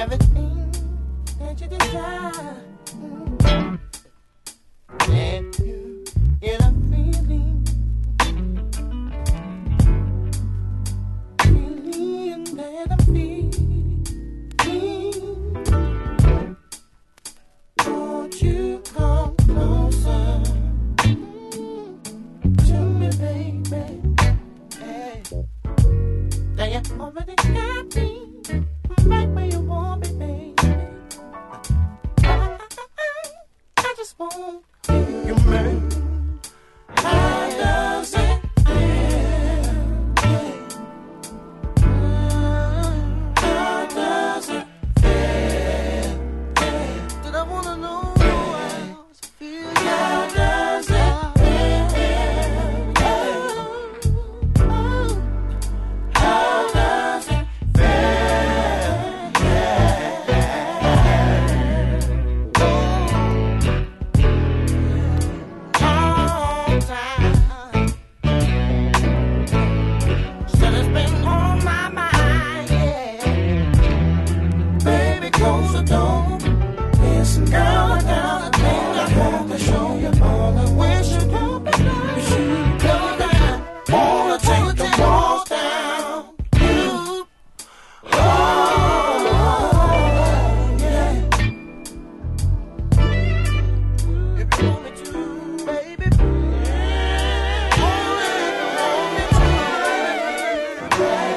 everything that you desire. And you get a feeling that I'm feeling. Won't you come closer to me, baby? Hey. Now you already got me right where you want me, baby. I just want